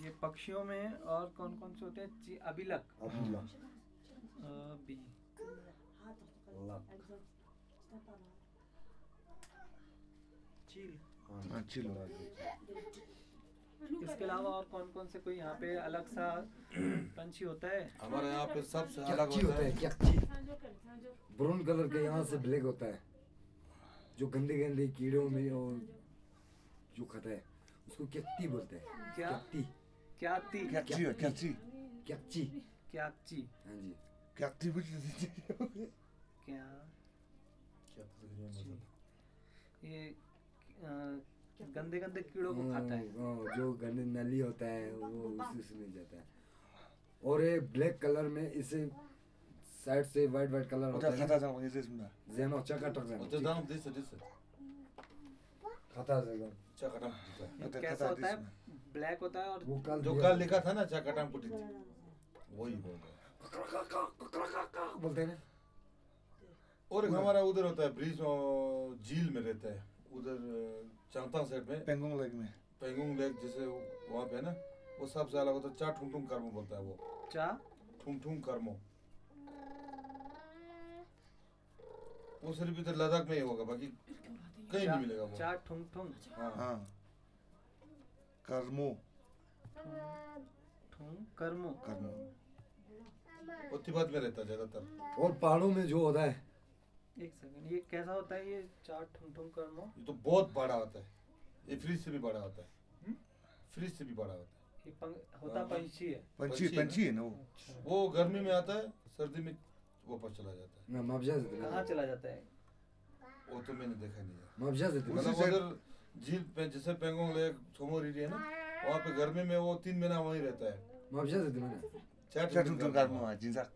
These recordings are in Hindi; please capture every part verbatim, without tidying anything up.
ये पक्षियों में और कौन कौन से होते हैं? ची- अबिलक अबिलक अबी लक चील। हाँ चिल। इसके अलावा और कौन कौन से कोई यहाँ पे अलग सा पंछी होता है? हमारे यहाँ पे सबसे अलग क्याची होता होता है है क्याची ब्राउन कलर का यहाँ से ब्लैक होता है जो गंदे गंदे कीड़ों में और जो खाता है उसको क्याची बोलते हैं क्या? क्याची क्या ती क्याची हो क्याची क्याची क्या ची हाँ जी क्याची बुझी क्या क्या तो ये अ, गंदे गंदे कीड़ों को खाता है। हाँ, जो गंदे नली होता है वो उसी से मिल जाता है और ये ब्लैक कलर में इसे साइड से वाइट वाइट कलर होता 어디 है 가다 잠깐 이제 있습니다. जेनो चका टक 어째 जेनो 다음 됐어 됐어. खाता है चाकाटाम पुटी ये अगर कैसा खाता होता है? इसमें। ब्लैक होता है और वो कल जो कल लिखा था ना चाकाटाम पुटी वही बोल रहा बोलते हैं ना और एक हमारा उधर होता है ब्रिज झील में रहता है उधर चांगतांग साइड में 뱅공 लेक में पेंगोंग लेक जैसे वहाँ पे है ना वो सबसे अलग होता है चा ठुंग ठुंग कर्मो बोलता है वो चा ठुंग ठुंग कर्मो वो सिर्फ इधर लद्दाख में ही होगा बाकी कहीं नहीं मिलेगा वो चा ठुंग ठुंग हाँ हाँ कर्मो ठुंग कर्मो। कर्मो वो तिब्बत में रहता है ज्यादातर और पहाड़ों में जो होता है एक सेकंड, ये कैसा होता है? ये चा ठुंग ठुंग कर्मो ये तो बहुत बड़ा होता है ये फ्रिज से भी बड़ा होता है फ्रिज से भी बड़ा होता है ये पंख होता पंछी है। पंछी पंछी है पंछी है ना वो वो गर्मी में आता है सर्दी में वापस चला जाता है ना मबजा से कहाँ चला जाता है? वो तो मैंने देखा नहीं है मबजा से मतलब उधर झील पे जैसे पेंगोंग लेक छोमो रिरी है ना वहाँ पे गर्मी में वो तीन महीना वहीं रहता है मबजा से मैंने चार च्या퉁퉁 कर्मो 진작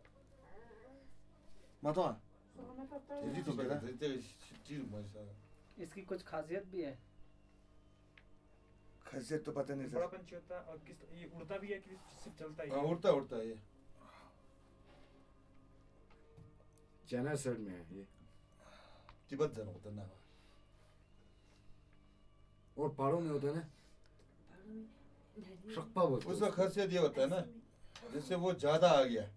맞아 यही तो कहता है तेरे चीज मजा इसकी कुछ खासियत भी है? खासियत तो पता नहीं बड़ा सर पंछी होता है और किस ये उड़ता भी है कि सिर्फ चलता ही हाँ है? उड़ता उड़ता है ये चाइना साइड में है ये तिब्बत जाना होता है ना और पहाड़ों में होता है ना शक्पा बोलते हैं उसका खासियत ये होता है ना जैसे वो ज्यादा आ गया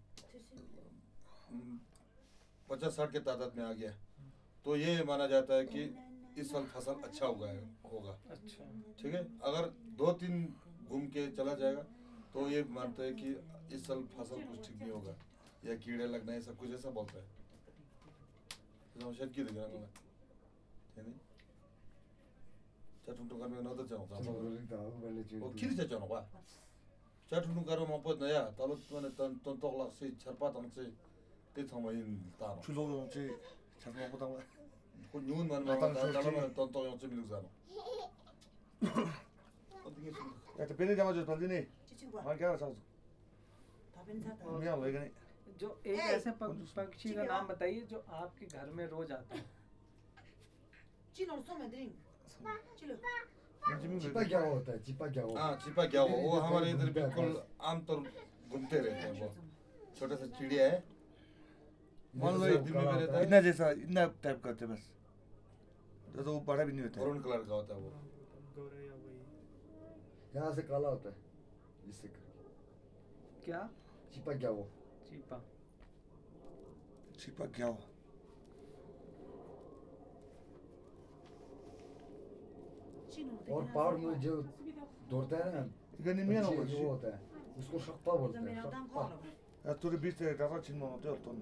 पचास साठ के तादाद में आ गया तो ये माना जाता है कि इस साल फसल अच्छा उगा है होगा अच्छा ठीक है अगर दो तीन घूम के चला जाएगा तो ये मानते हैं कि इस साल फसल कुछ ठीक नहीं होगा या कीड़े लगना ऐसा कुछ ऐसा बोलता है तो शायद क्यों दिख रहा है नहीं चाटुंटू करने ना तो चाहूँ वो किर से चाहूँ बा चाटुंटू करो मापो नया तालो तो ने तन तन तो लाख से छरपा तंग से ते थमा इन तानो 출동도 없이 잠깐 보다가 को न्यून मन में तालो में तन तो यहाँ से मिल जानो 야, 저 베네 잡아줘 던지니 चिचिंगुआ 말 क्या चाहो 다빈 사다 मियां लेगने जो एक ऐसे पं- पक्षी का नाम बताइए जो आपके घर में रोज आता है। चिनो सोमे ड्रिंक चिलो चिपा क्या होता है चिपा क्या होता हाँ है चिपा क्या हुआ वो हमारे इधर बिल्कुल आमतौर घूमते रहते हैं वो छोटा सा चिड़िया है मान लो एक दिन में रहता है इतना जैसा इतना टाइप करते बस तो वो बड़ा भी नहीं होता मरून कलर का होता है वो गौरैया वही यहाँ से काला होता है इससे करके क्या? चिपा क्या वो चीपा। छिपा क्या हो चिनो और पहाड़ में जो दौड़ता है ना 이거 니 미안 पंछी, 하고 वो होता है उसको शक्पा बोलते हैं मेरा दाम शक्पा कॉल 야 둘이 비슷해 다가 친구 어때 어떤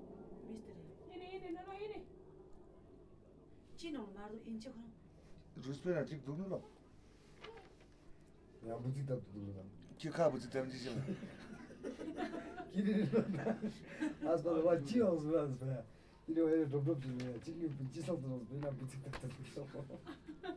미스터리 चिनो मारो इंचे खरा 루스페나 직 누구나 या बुद्धि तब तो दूर था 키카 부지 때문에 지금 किरी आज पर वो अच्छी हो उसमें आज पर ये वो ये डॉक्टर भी है चिल्ली पिंची सब तो उसमें ना बुद्धि तब तो